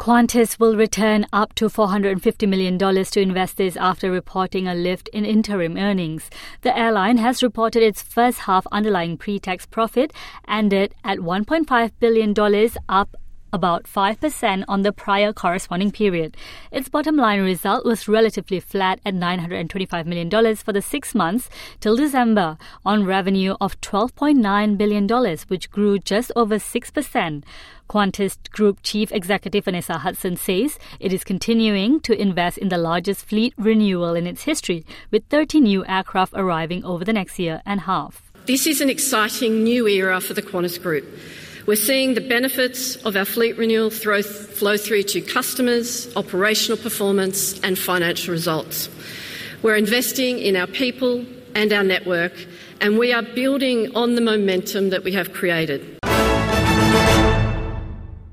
Qantas will return up to $450 million to investors after reporting a lift in interim earnings. The airline has reported its first half underlying pre-tax profit ended at $1.5 billion, up about 5% on the prior corresponding period. Its bottom line result was relatively flat at $925 million for the 6 months till December on revenue of $12.9 billion, which grew just over 6%. Qantas Group Chief Executive Vanessa Hudson says it is continuing to invest in the largest fleet renewal in its history, with 30 new aircraft arriving over the next year and a half. This is an exciting new era for the Qantas Group. We're seeing the benefits of our fleet renewal flow through to customers, operational performance and financial results. We're investing in our people and our network, and we are building on the momentum that we have created.